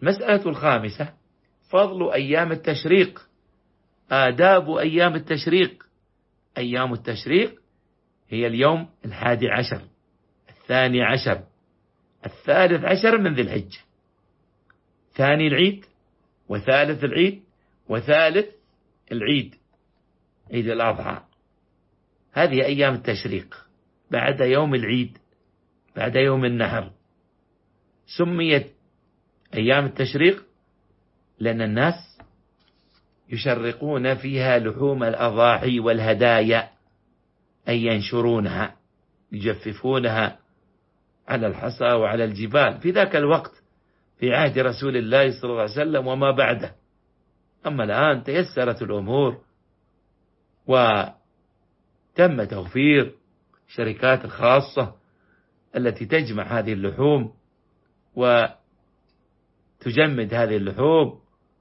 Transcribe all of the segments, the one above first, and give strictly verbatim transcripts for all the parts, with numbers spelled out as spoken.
المسألة الخامسة: فضل أيام التشريق، آداب أيام التشريق. أيام التشريق هي اليوم الحادي عشر، الثاني عشر، الثالث عشر من ذي الحجة، ثاني العيد وثالث العيد وثالث العيد، عيد الأضحى. هذه أيام التشريق بعد يوم العيد، بعد يوم النحر. سميت أيام التشريق لأن الناس يشرقون فيها لحوم الأضاحي والهدايا، أي ينشرونها، يجففونها على الحصى وعلى الجبال في ذاك الوقت في عهد رسول الله صلى الله عليه وسلم وما بعده. أما الآن تيسرت الأمور وتم توفير شركات الخاصة التي تجمع هذه اللحوم وتجمد هذه اللحوم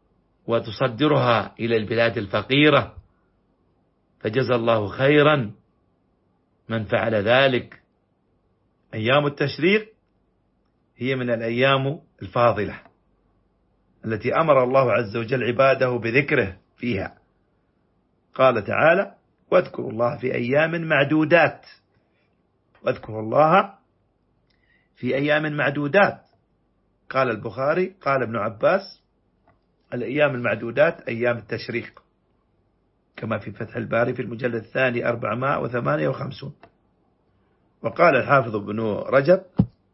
وتصدرها إلى البلاد الفقيرة، فجزى الله خيرا من فعل ذلك. أيام التشريق هي من الأيام الفاضلة التي أمر الله عز وجل عباده بذكره فيها. قال تعالى: واذكروا الله في أيام معدودات. واذكروا الله في أيام معدودات. قال البخاري قال ابن عباس: الأيام المعدودات أيام التشريق، كما في فتح الباري في المجلد الثاني أربعمائة وثمانية وخمسين. وقال الحافظ ابن رجب: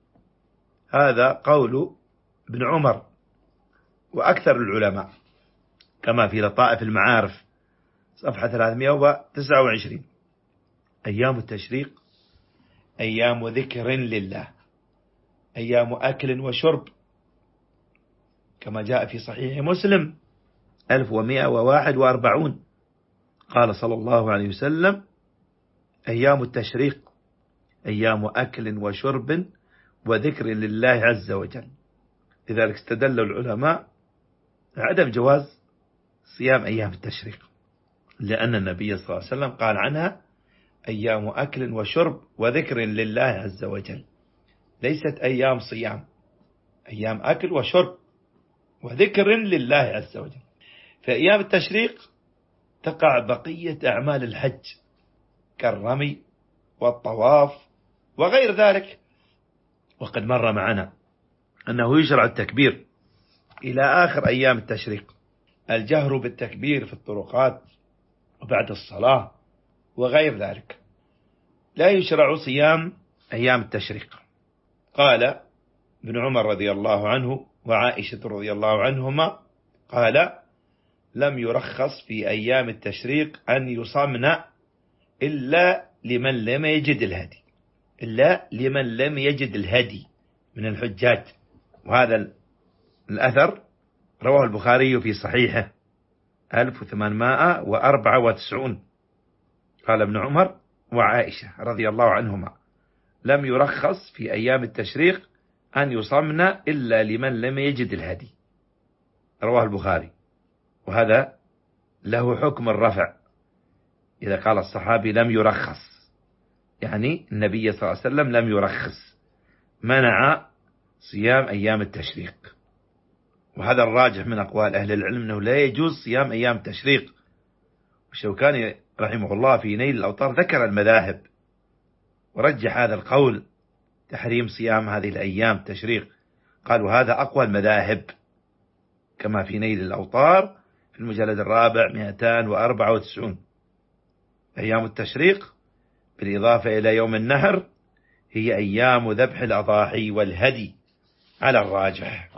هذا قول ابن عمر وأكثر العلماء، كما في لطائف المعارف صفحة ثلاثمائة وتسعة وعشرين. أيام التشريق أيام ذكر لله، أيام أكل وشرب، كما جاء في صحيح مسلم ألف ومائة وواحد وأربعون. قال صلى الله عليه وسلم: أيام التشريق أيام أكل وشرب وذكر لله عز وجل. لذلك استدل العلماء عدم جواز صيام أيام التشريق، لأن النبي صلى الله عليه وسلم قال عنها: أيام أكل وشرب وذكر لله عز وجل. ليست أيام صيام، أيام أكل وشرب وذكر لله عز وجل. في أيام التشريق تقع بقية أعمال الحج كالرمي والطواف وغير ذلك. وقد مر معنا أنه يشرع التكبير إلى آخر أيام التشريق، الجهر بالتكبير في الطرقات وبعد الصلاة وغير ذلك. لا يشرع صيام أيام التشريق. قال ابن عمر رضي الله عنه وعائشة رضي الله عنهما قال: لم يرخص في أيام التشريق أن يصمن إلا لمن لم يجد الهدي، إلا لمن لم يجد الهدي من الحجاج. وهذا الأثر رواه البخاري في صحيحه ألف وثمانمائة وأربعة وتسعين. قال ابن عمر وعائشة رضي الله عنهما: لم يرخص في أيام التشريق أن يصمن إلا لمن لم يجد الهدي، رواه البخاري. وهذا له حكم الرفع إذا قال الصحابي لم يرخص، يعني النبي صلى الله عليه وسلم لم يرخص، منع صيام أيام التشريق. وهذا الراجح من أقوال أهل العلم أنه لا يجوز صيام أيام التشريق. والشوكاني رحمه الله في نيل الأوطار ذكر المذاهب ورجح هذا القول تحريم صيام هذه الأيام التشريق، قالوا هذا أقوى المذاهب، كما في نيل الأوطار في المجلد الرابع مئتين وأربعة وتسعين. أيام التشريق بالإضافة إلى يوم النحر هي أيام ذبح الأضاحي والهدي على الراجح.